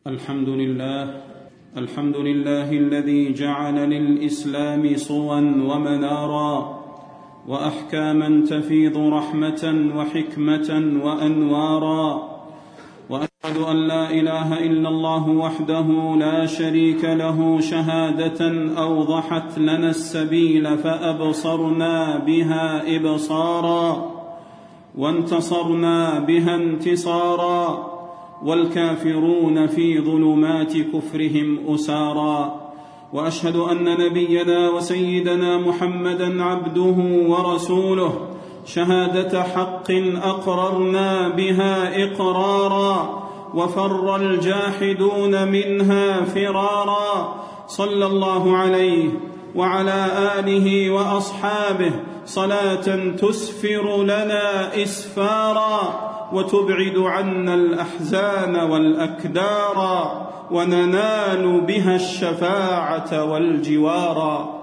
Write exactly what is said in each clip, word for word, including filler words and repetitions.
الحمد لله الحمد لله الذي جعل للإسلام صوا ومنارا وأحكاما تفيض رحمة وحكمة وأنوارا، وأشهد أن لا إله إلا الله وحده لا شريك له شهادة أوضحت لنا السبيل فأبصرنا بها إبصارا وانتصرنا بها انتصارا، والكافرون في ظلمات كفرهم أسارا. وأشهد أن نبينا وسيدنا محمدًا عبده ورسوله شهادة حق أقررنا بها إقرارا وفر الجاحدون منها فرارا، صلى الله عليه وعلى آله وأصحابه صلاة تسفر لنا إسفارا وتبعد عنا الأحزان والأكدارا وننال بها الشفاعة والجوارا.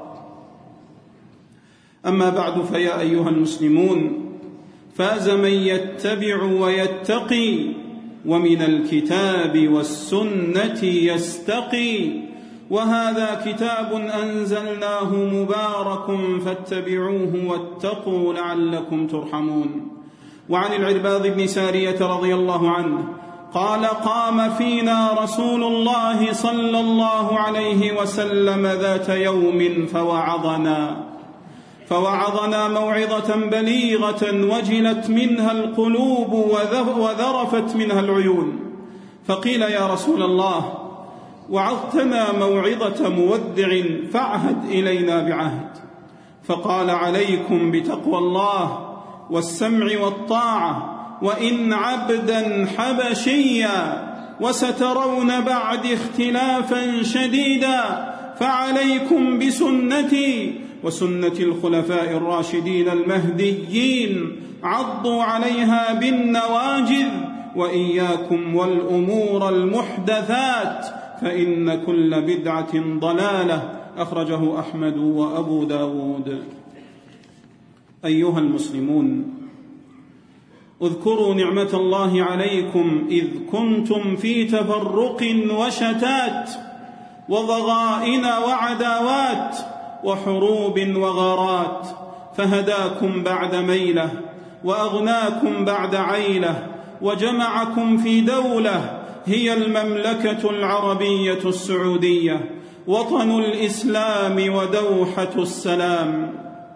أما بعد، فيا أيها المسلمون، فاز من يتبع ويتقي ومن الكتاب والسنة يستقي، وهذا كتاب أنزلناه مبارك فاتبعوه واتقوا لعلكم ترحمون. وعن العرباض بن سارية رضي الله عنه قال: قام فينا رسول الله صلى الله عليه وسلم ذات يوم فوعظنا فوعظنا موعظة بليغة وجلت منها القلوب وذرفت منها العيون، فقيل: يا رسول الله، وعظتنا موعظة مودع فاعهد إلينا بعهد. فقال: عليكم بتقوى الله والسمع والطاعة، وإن عبدا حبشيا، وسترون بعد اختلافا شديدا، فعليكم بسنتي وسنة الخلفاء الراشدين المهديين، عضوا عليها بالنواجذ، وإياكم والأمور المحدثات، فإن كل بدعة ضلالة. أخرجه أحمد وأبو داود. أيها المسلمون، اذكروا نعمة الله عليكم إذ كنتم في تفرق وشتات وضغائن وعداوات وحروب وغارات، فهداكم بعد ميلة وأغناكم بعد عيلة وجمعكم في دولة هي المملكة العربية السعودية، وطن الإسلام ودوحة السلام،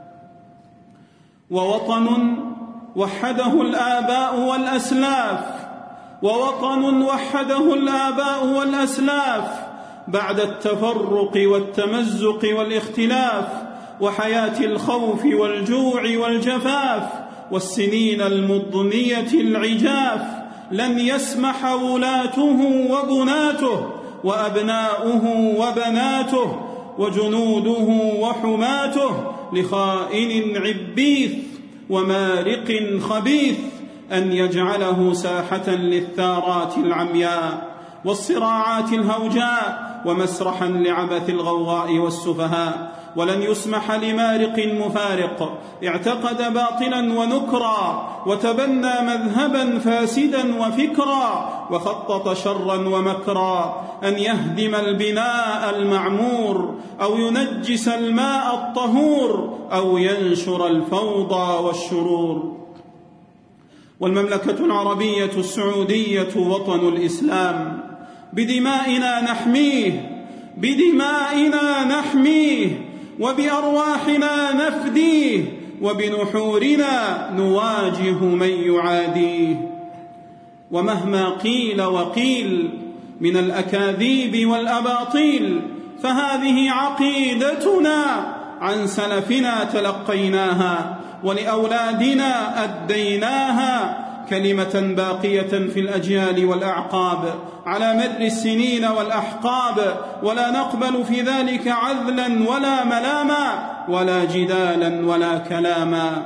ووطن وحده الآباء والأسلاف ووطن وحده الآباء والأسلاف بعد التفرق والتمزق والاختلاف وحياة الخوف والجوع والجفاف والسنين المضنية العجاف، لن يسمح ولاته وبناته وأبناؤه وبناته وجنوده وحماته لخائن عبيث ومارق خبيث أن يجعله ساحة للثارات العمياء والصراعات الهوجاء ومسرحا لعبث الغوغاء والسفهاء. ولن يسمح لمارق مفارق اعتقد باطلا ونكرا وتبنى مذهبا فاسدا وفكرا وخطط شرا ومكرا أن يهدم البناء المعمور أو ينجس الماء الطهور أو ينشر الفوضى والشرور. والمملكة العربية السعودية وطن الإسلام، بدمائنا نحميه بدمائنا نحميه وبأرواحنا نفديه وبنحورنا نواجه من يعاديه. ومهما قيل وقيل من الأكاذيب والأباطيل، فهذه عقيدتنا عن سلفنا تلقيناها ولأولادنا أديناها، كلمة باقية في الأجيال والأعقاب على مدر السنين والأحقاب، ولا نقبل في ذلك عذلا ولا ملاما ولا جدالا ولا كلاما.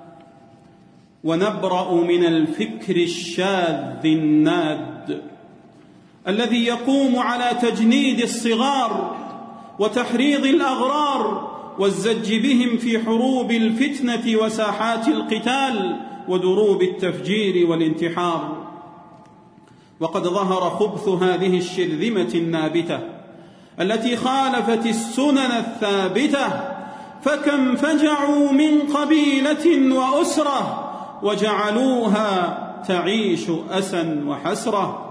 ونبرأ من الفكر الشاذ الناد الذي يقوم على تجنيد الصغار وتحريض الأغرار والزج بهم في حروب الفتنة وساحات القتال ودروب التفجير والانتحار. وقد ظهر خبث هذه الشرذمة النابتة التي خالفت السنن الثابتة، فكم فجعوا من قبيلة وأسرة وجعلوها تعيش أسا وحسرة.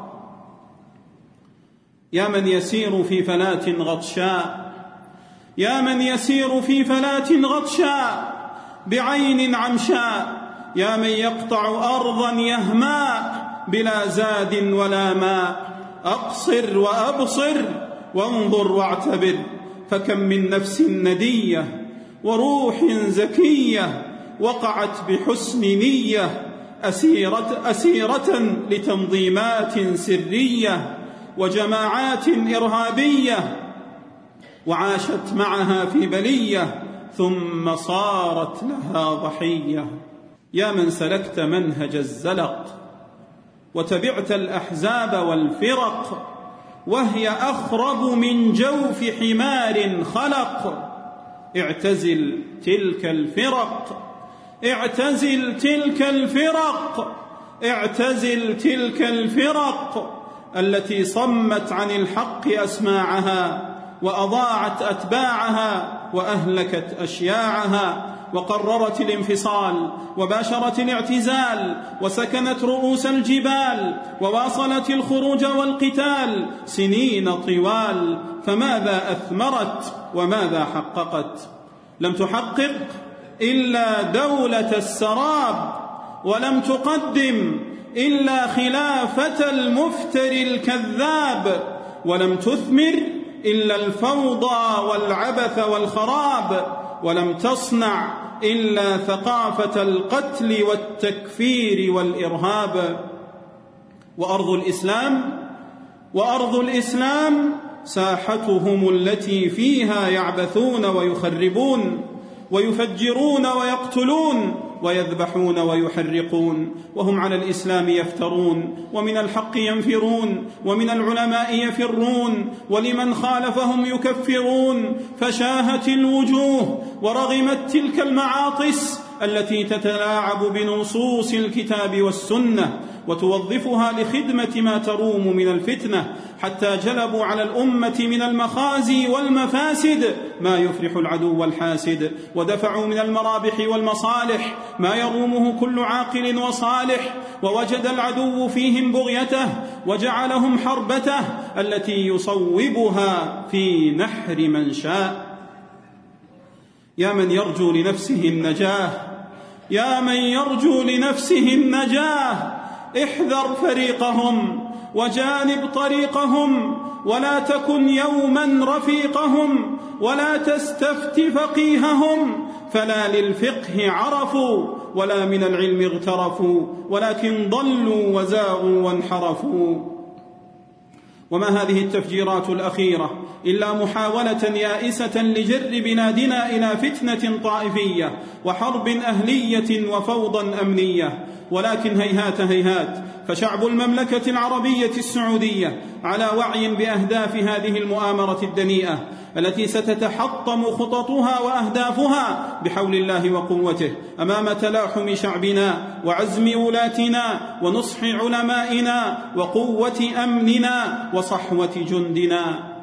يا من يسير في فلاة غطشاء، يا من يسير في فلاة غطشاء بعين عمشاء، يا من يقطع أرضا يهماء بلا زاد ولا ماء، أقصر وأبصر وانظر واعتبر، فكم من نفس ندية وروح زكية وقعت بحسن نية أسيرة, أسيرة لتنظيمات سرية وجماعات إرهابية، وعاشت معها في بلية ثم صارت لها ضحية. يا من سلكت منهج الزلق وتبعت الأحزاب والفرق، وهي أخرب من جوف حمار خلق، اعتزل تلك الفرق، اعتزل تلك الفرق، اعتزل تلك الفرق التي صمت عن الحق أسماعها وأضاعت أتباعها وأهلكت أشياعها، وقررت الانفصال وباشرت الاعتزال وسكنت رؤوس الجبال وواصلت الخروج والقتال سنين طوال، فماذا أثمرت وماذا حققت؟ لم تحقق إلا دولة السراب، ولم تقدم إلا خلافة المفتري الكذاب، ولم تثمر إلا الفوضى والعبث والخراب، ولم تصنع إلا ثقافة القتل والتكفير والإرهاب. وأرض الإسلام وأرض الإسلام ساحتهم التي فيها يعبثون ويخربون ويفجرون ويقتلون ويذبحون ويحرقون، وهم على الإسلام يفترون ومن الحق ينفرون ومن العلماء يفرون ولمن خالفهم يكفرون، فشاهت الوجوه ورغمت تلك المعاطس التي تتلاعب بنصوص الكتاب والسنة وتوظفها لخدمة ما تروم من الفتنة، حتى جلبوا على الأمة من المخازي والمفاسد ما يفرح العدو الحاسد، ودفعوا من المرابح والمصالح ما يرومه كل عاقل وصالح، ووجد العدو فيهم بغيته وجعلهم حربته التي يصوبها في نحر من شاء. يا من يرجو لنفسه النجاة، يا من يرجو لنفسه النجاة، احذر فريقهم وجانب طريقهم، ولا تكن يوما رفيقهم، ولا تستفت فقيههم، فلا للفقه عرفوا ولا من العلم اغترفوا، ولكن ضلوا وزاغوا وانحرفوا. وما هذه التفجيرات الأخيرة إلا محاولة يائسة لجر بلادنا إلى فتنة طائفية وحرب أهلية وفوضى أمنية، ولكن هيهات هيهات، فشعب المملكة العربية السعودية على وعي بأهداف هذه المؤامرة الدنيئة التي ستتحطم خططها وأهدافها بحول الله وقوته أمام تلاحم شعبنا وعزم ولاتنا ونصح علمائنا وقوة أمننا وصحوة جندنا.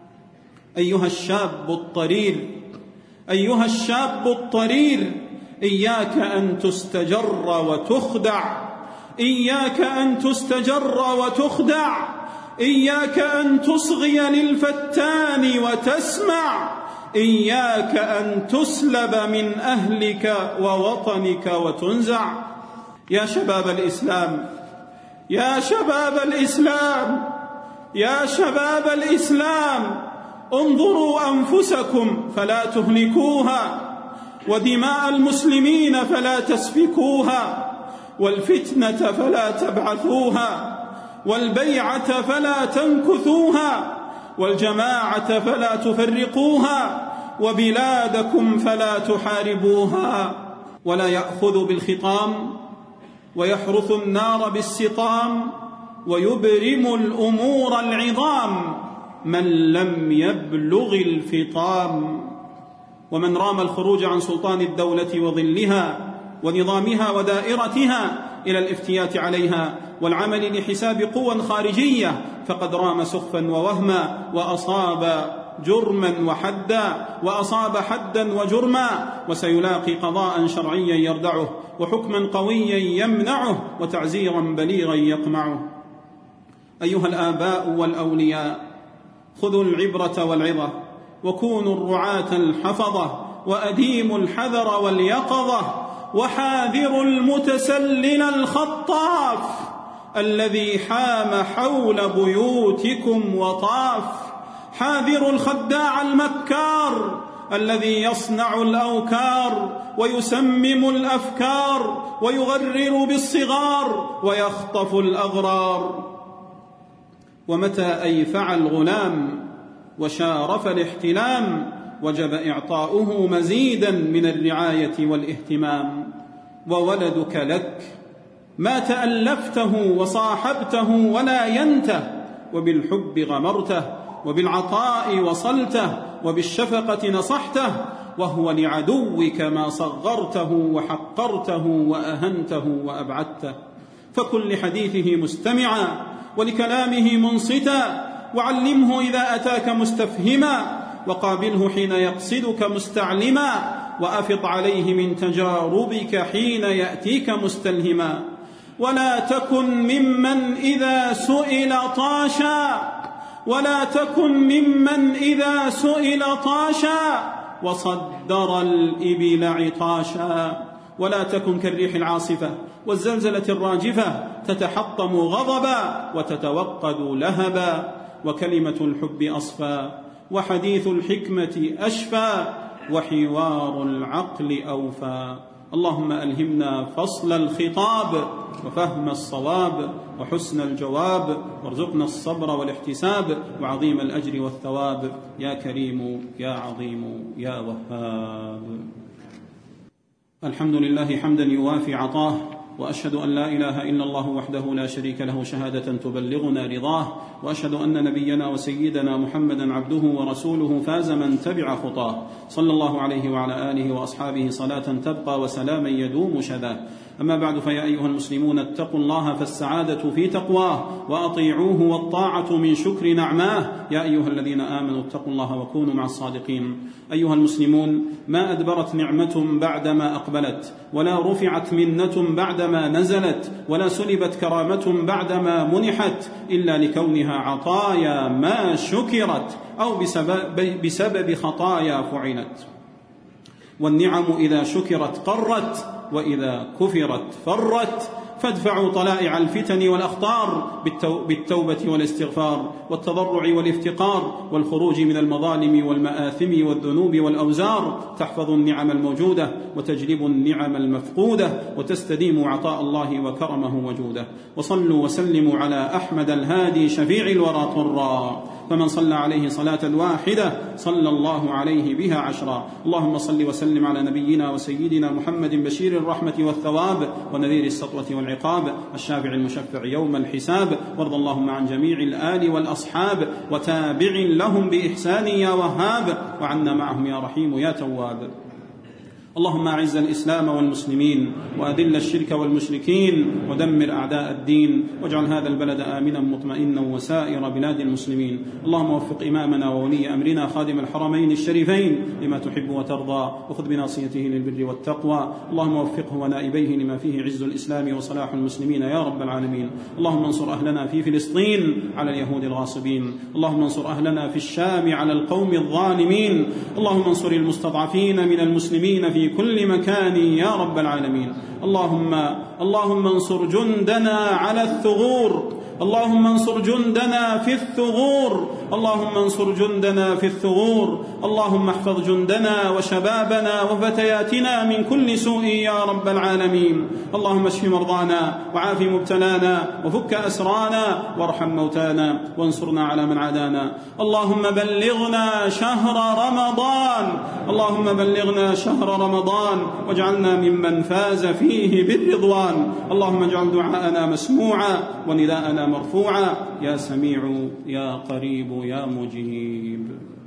أيها الشاب الطرير، أيها الشاب الطرير، إياك أن تستجر وتخدع، إياك أن تستجر وتخدع، إياك أن تصغي للفتان وتسمع، إياك أن تسلب من أهلك ووطنك وتنزع. يا شباب الإسلام، يا شباب الإسلام، يا شباب الإسلام، انظروا أنفسكم فلا تهلكوها، ودماء المسلمين فلا تسفكوها، والفتنة فلا تبعثوها، والبيعة فلا تنكثوها، والجماعة فلا تفرقوها، وبلادكم فلا تحاربوها. ولا يأخذ بالخطام ويحرث النار بالسطام ويبرم الأمور العظام من لم يبلغ الفطام. ومن رام الخروج عن سلطان الدولة وظلها ونظامها ودائرتها إلى الافتيات عليها والعمل لحساب قوى خارجية فقد رام سخفا ووهما وأصاب جرما وحدا وأصاب حدا وجرما، وسيلاقي قضاء شرعيا يردعه وحكما قويا يمنعه وتعزيرا بليغا يقمعه. أيها الآباء والأولياء، خذوا العبرة والعظة وكونوا الرعاة الحفظة وأديموا الحذر واليقظة وحاذروا المتسلل الخطاف الذي حام حول بيوتكم وطاف، حاذروا الخداع المكار الذي يصنع الأوكار ويسمم الأفكار ويغرر بالصغار ويخطف الأغرار. ومتى أيفع الغلام وشارف الاحتلام وجب إعطاؤه مزيدا من الرعاية والاهتمام. وولدك لك ما تألفته وصاحبته ولا ينته، وبالحب غمرته وبالعطاء وصلته وبالشفقة نصحته، وهو لعدوك ما صغرته وحقرته وأهنته وأبعدته. فكن لحديثه مستمعا ولكلامه منصتا، وعلمه إذا أتاك مستفهما، وقابله حين يقصدك مستعلما، وأفط عليه من تجاربك حين يأتيك مستلهما. ولا تكن ممن إذا سئل طاشا ولا تكن ممن إذا سئل طاشا وصدر الإبل عطاشا. ولا تكن كالريح العاصفة والزلزلة الراجفة تتحطم غضبا وتتوقد لهبا. وكلمة الحب أصفى وحديث الحكمة أشفى وحوار العقل أوفى. اللهم ألهمنا فصل الخطاب وفهم الصواب وحسن الجواب، وارزقنا الصبر والاحتساب وعظيم الأجر والثواب، يا كريم يا عظيم يا وهاب. الحمد لله حمدا يوافي عطاه، وأشهد أن لا إله إلا الله وحده لا شريك له شهادة تبلغنا رضاه، وأشهد أن نبينا وسيدنا محمدا عبده ورسوله فاز من تبع خطاه، صلى الله عليه وعلى آله وأصحابه صلاة تبقى وسلاما يدوم شذاه. أما بعد، فيا أيها المسلمون اتقوا الله فالسعادة في تقواه، وأطيعوه والطاعة من شكر نعماه. يا أيها الذين آمنوا اتقوا الله وكونوا مع الصادقين. أيها المسلمون، ما أدبرت نعمة بعدما أقبلت، ولا رفعت منة بعدما نزلت، ولا سلبت كرامة بعدما منحت، إلا لكونها عطايا ما شكرت أو بسبب, بسبب خطايا فعلت. والنعم إذا شكرت قرت، وإذا كفرت فرت. فادفعوا طلائع الفتن والأخطار بالتوبة والاستغفار والتضرع والافتقار والخروج من المظالم والمآثم والذنوب والأوزار، تحفظ النعم الموجودة وتجلب النعم المفقودة وتستديم عطاء الله وكرمه وجوده. وصلوا وسلموا على أحمد الهادي شفيع الورى طرا، فمن صلى عليه صلاة واحدة صلى الله عليه بها عشرا. اللهم صل وسلم على نبينا وسيدنا محمد بشير الرحمة والثواب ونذير السطوة والعقاب، الشافع المشفع يوم الحساب. وارض اللهم عن جميع الآل والأصحاب وتابع لهم بإحسان يا وهاب، وعنا معهم يا رحيم يا تواب. اللهم أعز الإسلام والمسلمين، وأذل الشرك والمشركين، ودمر أعداء الدين، واجعل هذا البلد آمنا مطمئنا وسائر بلاد المسلمين. اللهم وفق إمامنا وولي أمرنا خادم الحرمين الشريفين لما تحب وترضى، وخذ بناصيته للبر والتقوى. اللهم وفقه ونائبيه لما فيه عز الإسلام وصلاح المسلمين يا رب العالمين. اللهم انصر أهلنا في فلسطين على اليهود الغاصبين. اللهم انصر أهلنا في الشام على القوم الظالمين. اللهم انصر المستضعفين من المسلمين في كل مكان يا رب العالمين. اللهم اللهم انصر جندنا على الثغور. اللهم انصر جندنا في الثغور. اللهم انصر جندنا في الثغور. اللهم احفظ جندنا وشبابنا وفتياتنا من كل سوء يا رب العالمين. اللهم اشف مرضانا وعاف مبتلانا وفك أسرانا وارحم موتانا وانصرنا على من عادانا. اللهم بلغنا شهر رمضان. اللهم بلغنا شهر رمضان واجعلنا ممن فاز فيه بالرضوان. اللهم اجعل دعاءنا مسموعا ونداءنا مرفوعا، يا سميع يا قريب يا مجيب.